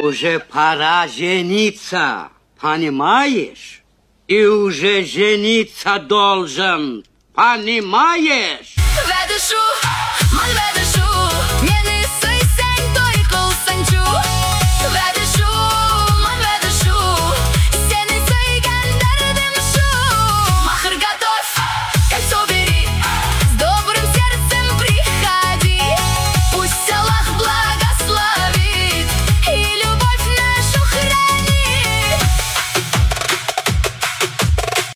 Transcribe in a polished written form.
Уже пора жениться, понимаешь? И уже жениться должен, понимаешь?